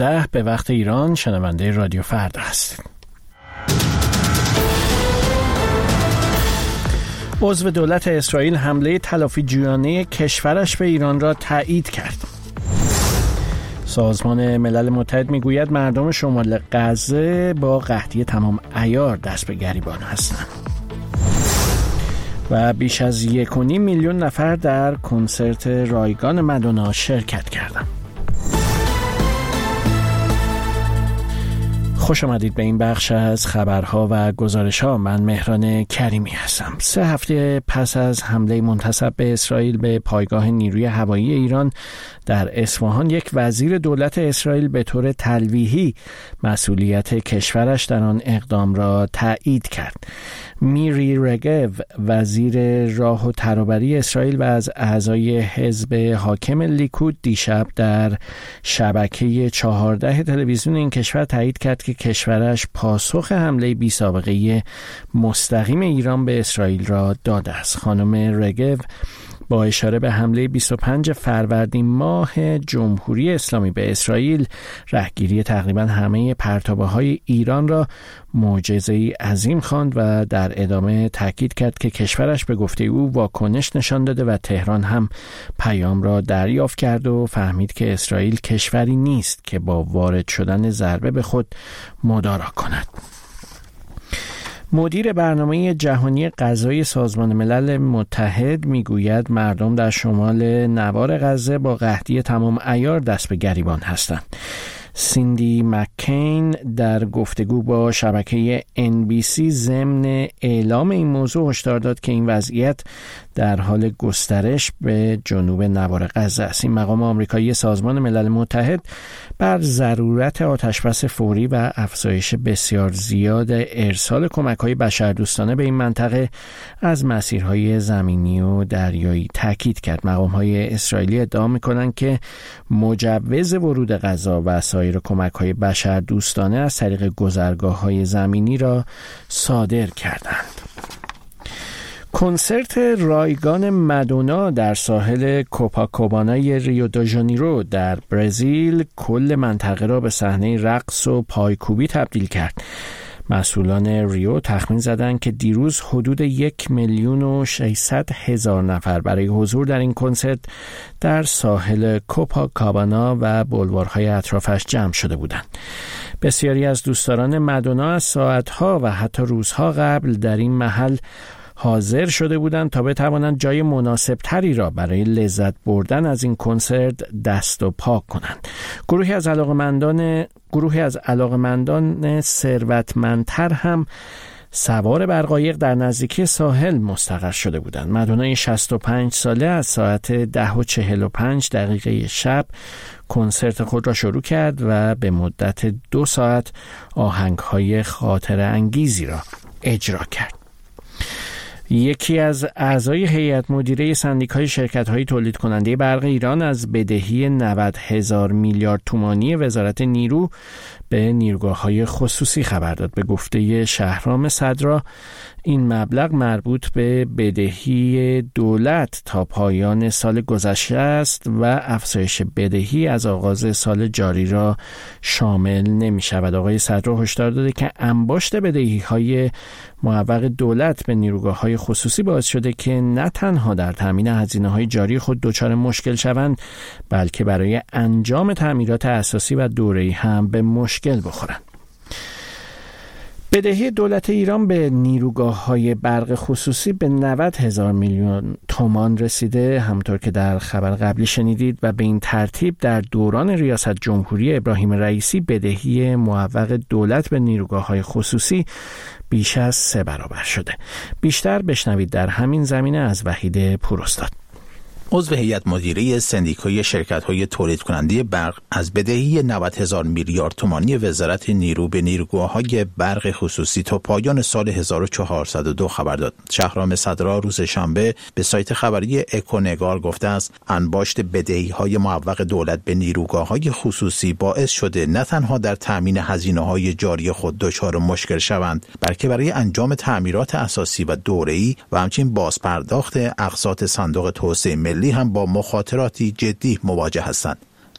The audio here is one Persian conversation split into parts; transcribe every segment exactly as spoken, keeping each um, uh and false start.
ده به وقت ایران شنونده رادیو فردا هستید. عضو دولت اسرائیل حمله تلافی جویانه کشورش به ایران را تایید کرد. سازمان ملل متحد میگوید مردم شمال غزه با قحطی تمام عیار دست به گریبان هستند. و بیش از یک و نیم میلیون نفر در کنسرت رایگان مادونا شرکت کردند. خوش آمدید به این بخش از خبرها و گزارش‌ها. من مهران کریمی هستم. سه هفته پس از حمله منتسب به اسرائیل به پایگاه نیروی هوایی ایران در اصفهان، یک وزیر دولت اسرائیل به طور تلویحی مسئولیت کشورش در آن اقدام را تایید کرد. میری رگو، وزیر راه و ترابری اسرائیل و از اعضای حزب حاکم لیکود، دیشب در شبکه چهارده تلویزیون این کشور تایید کرد که کشورش پاسخ حمله بی سابقه مستقیم ایران به اسرائیل را داده است. خانم رگو با اشاره به حمله بیست و پنج فروردین ماه جمهوری اسلامی به اسرائیل، رهگیری تقریبا همه پرتابه‌های ایران را معجزه‌ای عظیم خواند و در ادامه تاکید کرد که کشورش به گفته او واکنش نشان داده و تهران هم پیام را دریافت کرد و فهمید که اسرائیل کشوری نیست که با وارد شدن ضربه به خود مدارا کند. مدیر برنامه جهانی غذایی سازمان ملل متحد میگوید مردم در شمال نوار غزه با قحطی تمام عیار دست به گریبان هستند. سیندی مکین در گفتگو با شبکه ان بی سی ضمن اعلام این موضوع هشدار داد که این وضعیت در حال گسترش به جنوب نوار غزه است. این مقام آمریکایی سازمان ملل متحد بر ضرورت آتشبس فوری و افزایش بسیار زیاد ارسال کمک‌های بشردوستانه به این منطقه از مسیرهای زمینی و دریایی تاکید کرد. مقام‌های اسرائیلی ادعا می‌کنند که مجوز ورود غذا و سایر کمک‌های بشردوستانه از طریق گذرگاه‌های زمینی را صادر کردند. کنسرت رایگان مادونا در ساحل کوپاکوبانای ریو دو ژانیرو در برزیل کل منطقه را به صحنه رقص و پایکوبی تبدیل کرد. مسئولان ریو تخمین زدند که دیروز حدود یک میلیون و ششصد هزار نفر برای حضور در این کنسرت در ساحل کوپاکوبانا و بولوارهای اطرافش جمع شده بودند. بسیاری از دوستداران مادونا از ساعتها و حتی روزها قبل در این محل حاضر شده بودند تا بتوانند جای مناسب تری را برای لذت بردن از این کنسرت دست و پا کنند. گروهی از علاقمندان گروهی از علاقمندان ثروتمندتر هم سوار بر قایق در نزدیکی ساحل مستقر شده بودند. مادونای شصت و پنج ساله از ساعت ده و چهل و پنج دقیقه شب کنسرت خود را شروع کرد و به مدت دو ساعت آهنگ‌های خاطره انگیزی را اجرا کرد. یکی از اعضای هیئت مدیره سندیکای شرکت‌های تولید کننده برق ایران از بدهی نود هزار میلیارد تومانی وزارت نیرو به نیروگاه‌های خصوصی خبر داد. به گفته شهرام صدرا، این مبلغ مربوط به بدهی دولت تا پایان سال گذشته است و افزایش بدهی از آغاز سال جاری را شامل نمی شود. آقای صدرا هشدار داده که انباشت بدهی‌های معوق دولت به نیروگاه‌های خصوصی باعث شده که نه تنها در تامین هزینه‌های جاری خود دچار مشکل شوند، بلکه برای انجام تعمیرات اساسی و دوره‌ای هم به مشکل بخورند. بدهی دولت ایران به نیروگاه‌های برق خصوصی به نود هزار میلیون تومان رسیده، همطور که در خبر قبلی شنیدید، و به این ترتیب در دوران ریاست جمهوری ابراهیم رئیسی بدهی معوق دولت به نیروگاه‌های خصوصی بیش از سه برابر شده. بیشتر بشنوید در همین زمینه از وحید پوراستاد. عضو هیئت مدیره سندیکای شرکت‌های تولید کننده برق از بدهی نود هزار میلیارد تومانی وزارت نیرو به نیروگاه‌های برق خصوصی تا پایان سال هزار و چهارصد و دو خبر داد. شهرام صدرا روز شنبه به سایت خبری اکونگار گفته است انباشت بدهی‌های معوق دولت به نیروگاه‌های خصوصی باعث شده نه تنها در تامین هزینه‌های جاری خود دچار مشکل شوند، بلکه برای انجام تعمیرات اساسی و دوره‌ای و همچنین بازپرداخت اقساط صندوق توسعه ملی هم با مخاطراتی جدی مواجه هستند.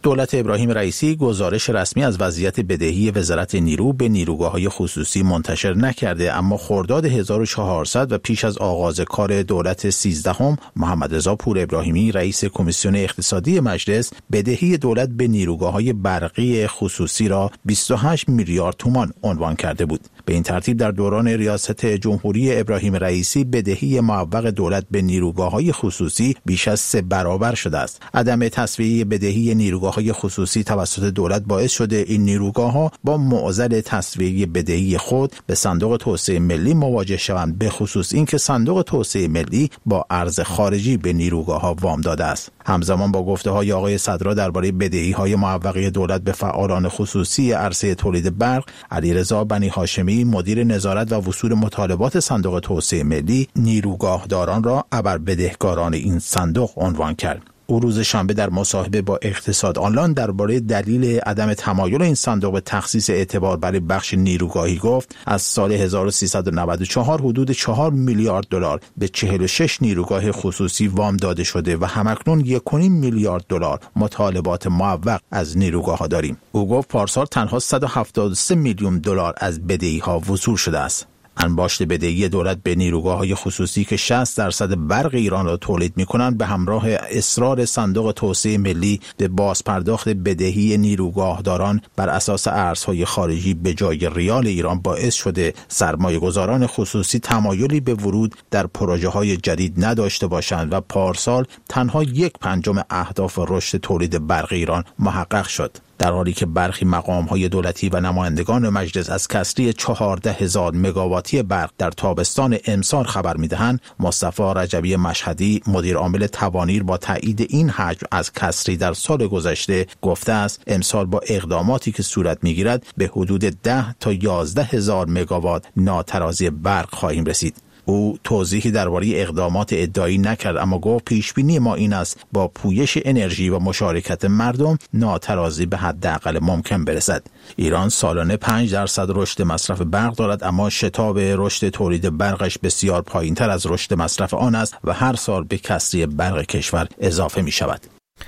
دولت ابراهیم رئیسی گزارش رسمی از وضعیت بدهی وزارت نیرو به نیروگاه‌های خصوصی منتشر نکرده، اما خرداد هزار و چهارصد و پیش از آغاز کار دولت سیزدهم، محمد رضا پور ابراهیمی رئیس کمیسیون اقتصادی مجلس بدهی دولت به نیروگاه‌های برقی خصوصی را بیست و هشت میلیارد تومان عنوان کرده بود. به این ترتیب در دوران ریاست جمهوری ابراهیم رئیسی بدهی معوق دولت به نیروگاه‌های خصوصی بیش از سه برابر شده است. عدم تسویه بدهی نیروگاه‌های خصوصی توسط دولت باعث شده این نیروگاه‌ها با معضل تسویه بدهی خود به صندوق توسعه ملی مواجه شوند، به خصوص اینکه صندوق توسعه ملی با ارز خارجی به نیروگاه‌ها وام داده است. همزمان با گفته‌های آقای صدرا درباره بدهی‌های معوقه دولت به فعالان خصوصی عرصه تولید برق، علیرضا بنی هاشمی مدیر نظارت و وصول مطالبات صندوق توسعه ملی نیروگاهداران را ابر بدهکاران این صندوق عنوان کرد. او روز شنبه در مصاحبه با اقتصاد آنلاین درباره دلیل عدم تمایل این صندوق به تخصیص اعتبار برای بخش نیروگاهی گفت: از سال هزار و سیصد و نود و چهار حدود چهار میلیارد دلار به چهل و شش نیروگاه خصوصی وام داده شده و همکنون یک و نیم میلیارد دلار مطالبات معوق از نیروگاه‌ها داریم. او گفت پارسال تنها صد و هفتاد و سه میلیون دلار از بدهی‌ها وصول شده است. انباشت بدهی دولت به نیروگاه‌های خصوصی که شصت درصد برق ایران را تولید می‌کنند به همراه اصرار صندوق توسعه ملی به بازپرداخت بدهی نیروگاهداران بر اساس ارزهای خارجی به جای ریال ایران باعث شده سرمایه‌گذاران خصوصی تمایلی به ورود در پروژه‌های جدید نداشته باشند و پارسال تنها یک پنجم اهداف رشد تولید برق ایران محقق شد. در حالی که برخی مقام‌های دولتی و نمایندگان مجلس از کسری چهارده هزار مگاواتی برق در تابستان امسال خبر می‌دهند، مصطفی رجبی مشهدی مدیر عامل توانیر با تایید این حجم از کسری در سال گذشته گفته است امسال با اقداماتی که صورت می‌گیرد به حدود ده تا یازده هزار مگاوات ناترازی برق خواهیم رسید. او توضیحی درباره اقدامات ادعایی نکرد، اما گفت پیشبینی ما این است با پویش انرژی و مشارکت مردم ناترازی به حداقل ممکن برسد. ایران سالانه پنج درصد رشد مصرف برق دارد، اما شتاب رشد تولید برقش بسیار پایین‌تر از رشد مصرف آن است و هر سال به کسری برق کشور اضافه می شود.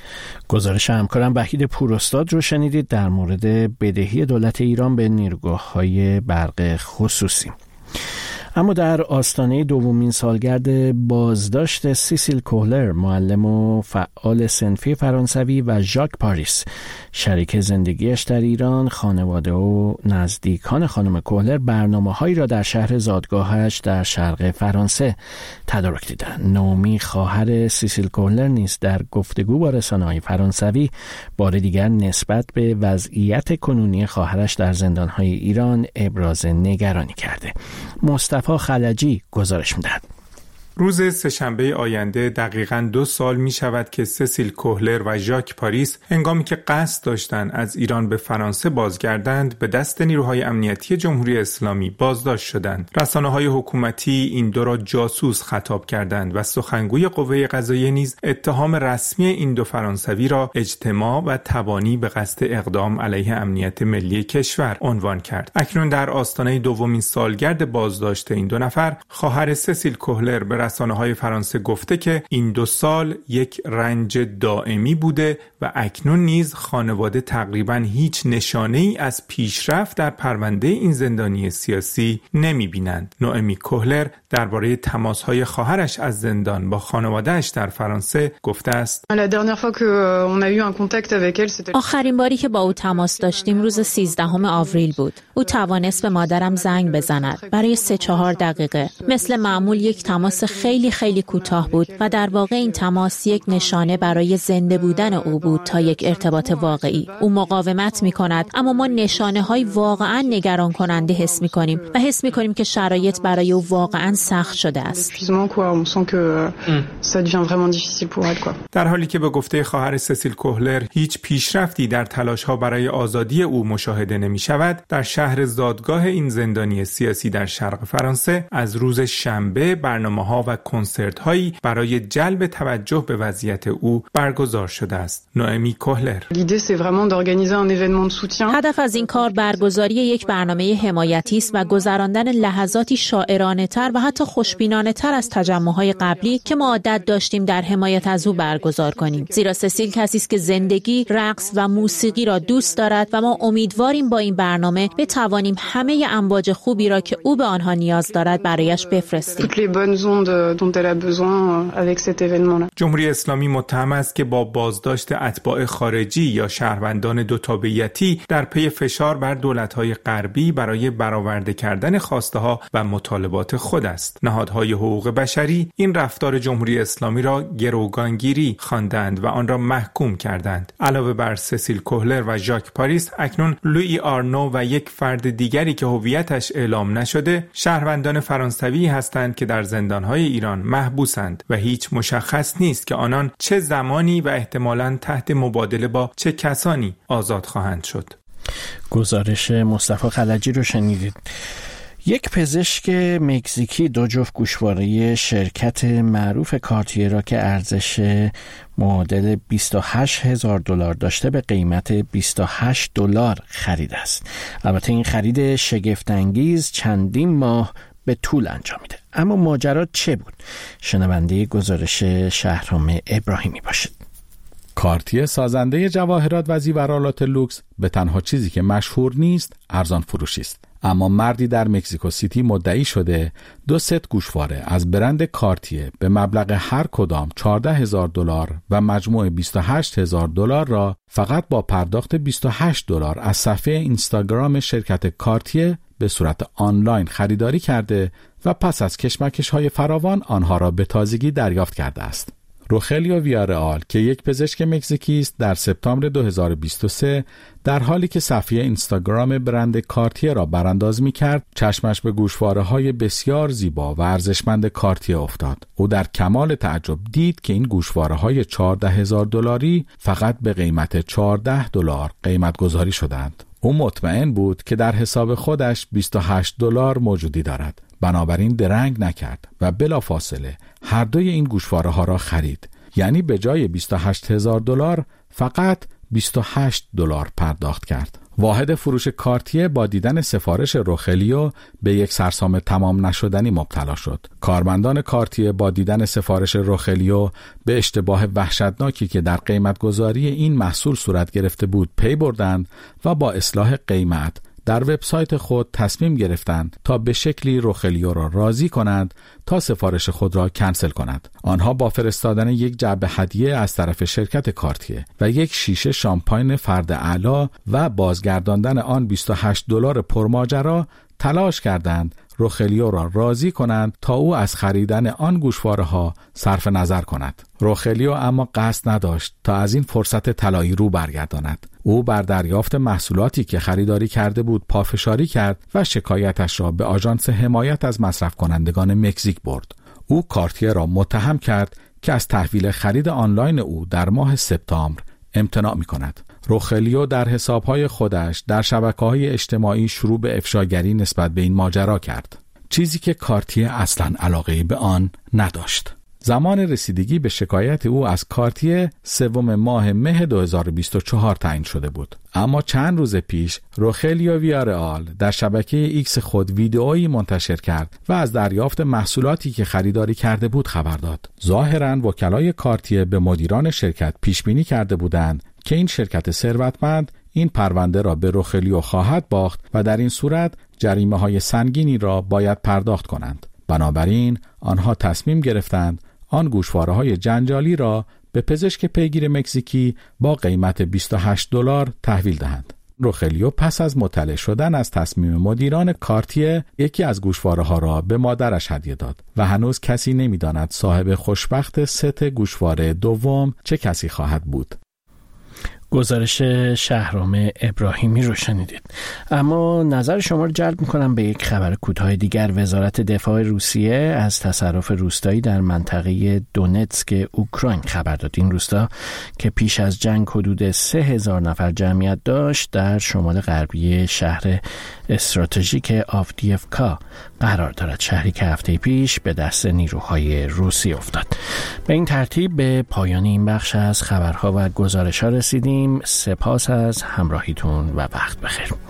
گزارش همکارم وحید پوراستاد رو شنیدید در مورد بدهی دولت ایران به نیروگاه‌های برق خصوصی. اما در آستانه دومین سالگرد بازداشت سیسیل کوهلر، معلم و فعال صنفی فرانسوی، و ژاک پاریس، شریک زندگیش در ایران، خانواده و نزدیکان خانم کوهلر برنامه‌هایی را در شهر زادگاهش در شرق فرانسه تدارک دیدند. نومی، خواهر سیسیل کوهلر، نیز در گفتگو با رسانه‌های فرانسوی بار دیگر نسبت به وضعیت کنونی خواهرش در زندان‌های ایران ابراز نگرانی کرده. مصطفی خلجی گزارش می‌دهد. روز سه‌شنبه آینده دقیقاً دو سال می شود که سیسیل کوهلر و ژاک پاریس هنگامی که قصد داشتند از ایران به فرانسه بازگردند به دست نیروهای امنیتی جمهوری اسلامی بازداشت شدند. رسانه‌های حکومتی این دو را جاسوس خطاب کردند و سخنگوی قوه قضاییه نیز اتهام رسمی این دو فرانسوی را اجتماع و تبانی به قصد اقدام علیه امنیت ملی کشور عنوان کرد. اکنون در آستانه دومین سالگرد بازداشت این دو نفر، خواهر سیسیل کوهلر به رسانه‌های فرانسه گفته که این دو سال یک رنج دائمی بوده و اکنون نیز خانواده تقریباً هیچ نشانه‌ای از پیشرفت در پرونده این زندانی سیاسی نمی‌بینند. نوئمی کوهلر درباره تماس‌های خواهرش از زندان با خانواده‌اش در فرانسه گفته است: آخرین باری که با او تماس داشتیم روز سیزدهم آوریل بود. او توانست به مادرم زنگ بزند برای سه چهار دقیقه. مثل معمول یک تماس خیلی خیلی کوتاه بود و در واقع این تماس یک نشانه برای زنده بودن او بود تا یک ارتباط واقعی. او مقاومت می کند، اما ما نشانه های واقعا نگران کننده حس می کنیم و حس می کنیم که شرایط برای او واقعا سخت شده است. در حالی که به گفته خواهر سیسیل کوهلر هیچ پیشرفتی در تلاش ها برای آزادی او مشاهده نمی شود، در شهر زادگاه این زندانی سیاسی در شرق فرانسه از روز شنبه برنامه‌ها و کنسرت‌هایی برای جلب توجه به وضعیت او برگزار شده است. نوئمی کوهلر: هدف از این کار برگزاری یک برنامه حمایتی است و گذراندن لحظاتی شاعرانه‌تر و حتی حتی خوشبینانه تر از تجمع‌های قبلی که ما عادت داشتیم در حمایت از او برگزار کنیم. زیرا سسیل کسی است که زندگی، رقص و موسیقی را دوست دارد و ما امیدواریم با این برنامه بتوانیم همه امواج خوبی را که او به آنها نیاز دارد برایش بفرستیم. جمهوری اسلامی متهم است که با بازداشت اتباع خارجی یا شهروندان دو تابعیتی در پی فشار بر دولت‌های غربی برای برآورده کردن خواسته‌ها و مطالبات خود است. نهادهای حقوق بشری این رفتار جمهوری اسلامی را گروگانگیری خواندند و آن را محکوم کردند. علاوه بر سسیل کوهلر و ژاک پاریس، اکنون لوئی آرنو و یک فرد دیگری که هویتش اعلام نشده شهروندان فرانسوی هستند که در زندان‌های ایران محبوسند و هیچ مشخص نیست که آنان چه زمانی و احتمالاً تحت مبادله با چه کسانی آزاد خواهند شد. گزارش مصطفی خلجی رو شنیدید. یک پزشک مکزیکی دو جفت گوشواره شرکت معروف کارتیه را که ارزش معادل بیست و هشت هزار دلار داشته به قیمت بیست و هشت دلار خریده است. البته این خرید شگفت‌انگیز چندین ماه به طول انجامیده. اما ماجرا چه بود؟ شنونده گزارش شهرام ابراهیمی باشید. کارتیه سازنده جواهرات و زیورآلات لوکس به تنها چیزی که مشهور نیست ارزان فروشی است. اما مردی در مکزیکو سیتی مدعی شده دو ست گوشواره از برند کارتیه به مبلغ هر کدام چهارده هزار دلار و مجموع بیست و هشت هزار دلار را فقط با پرداخت بیست و هشت دلار از صفحه اینستاگرام شرکت کارتیه به صورت آنلاین خریداری کرده و پس از کشمکش‌های فراوان آنها را به تازگی دریافت کرده است. روخلیو ویارئال که یک پزشک مکزیکی است در سپتامبر دو هزار و بیست و سه در حالی که صفحه اینستاگرام برند کارتیه را برانداز می‌کرد چشمش به گوشواره‌های بسیار زیبا و ارزشمند کارتیه افتاد. او در کمال تعجب دید که این گوشواره‌های چهارده هزار دلاری فقط به قیمت چهارده دلار قیمت گذاری شدند. او مطمئن بود که در حساب خودش بیست و هشت دلار موجودی دارد. بنابراین درنگ نکرد و بلافاصله هر دوی این گوشواره ها را خرید. یعنی به جای بیست و هشت هزار دلار فقط بیست و هشت دلار پرداخت کرد. واحد فروش کارتیه با دیدن سفارش روخلیو به یک سرسام تمام نشدنی مبتلا شد. کارمندان کارتیه با دیدن سفارش روخلیو به اشتباه وحشتناکی که در قیمت گذاری این محصول صورت گرفته بود پی بردند و با اصلاح قیمت در وبسایت خود تصمیم گرفتند تا به شکلی روخلیو را راضی کنند تا سفارش خود را کنسل کند. آنها با فرستادن یک جعبه هدیه از طرف شرکت کارتیه و یک شیشه شامپاین فرد اعلی و بازگرداندن آن بیست و هشت دلار پرماجرا تلاش کردند روخلیو را راضی کنند تا او از خریدن آن گوشواره‌ها صرف نظر کند. روخلیو اما قصد نداشت تا از این فرصت طلایی رو برگرداند. او بر دریافت محصولاتی که خریداری کرده بود پافشاری کرد و شکایتش را به آژانس حمایت از مصرف کنندگان مکزیک برد. او کارتیه را متهم کرد که از تحویل خرید آنلاین او در ماه سپتامبر امتناع می کند. روخلیو در حسابهای خودش در شبکه‌های اجتماعی شروع به افشاگری نسبت به این ماجرا کرد، چیزی که کارتیه اصلاً علاقه‌ای به آن نداشت. زمان رسیدگی به شکایت او از کارتیه سوم ماه مه دو هزار و بیست و چهار تعیین شده بود. اما چند روز پیش روخلیو ویارئال در شبکه ایکس خود ویدئویی منتشر کرد و از دریافت محصولاتی که خریداری کرده بود خبر داد. ظاهراً وکلای کارتیه به مدیران شرکت پیش بینی کرده بودند که این شرکت ثروتمند این پرونده را به روخلیو خواهد باخت و در این صورت جریمه‌های سنگینی را باید پرداخت کنند. بنابراین آنها تصمیم گرفتند آن گوشواره‌های جنجالی را به پزشک پیگیر مکزیکی با قیمت بیست و هشت دلار تحویل دهند. روخلیو پس از مطلع شدن از تصمیم مدیران کارتیه یکی از گوشواره‌ها را به مادرش هدیه داد و هنوز کسی نمی‌داند صاحب خوشبخت ست گوشواره دوم چه کسی خواهد بود. گزارش شهرام ابراهیمی رو شنیدید. اما نظر شما رو جلب می‌کنم به یک خبر کوتاه دیگر. وزارت دفاع روسیه از تصرف روستایی در منطقه دونتسک اوکراین خبر داد. این روستا که پیش از جنگ حدود سه هزار نفر جمعیت داشت در شمال غربی شهر استراتژیک آفدیفکا قرار دارد، شهری که هفته پیش به دست نیروهای روسی افتاد. به این ترتیب به پایان این بخش از خبرها و گزارش‌ها رسیدیم. سپاس از همراهیتون و وقت بخیر.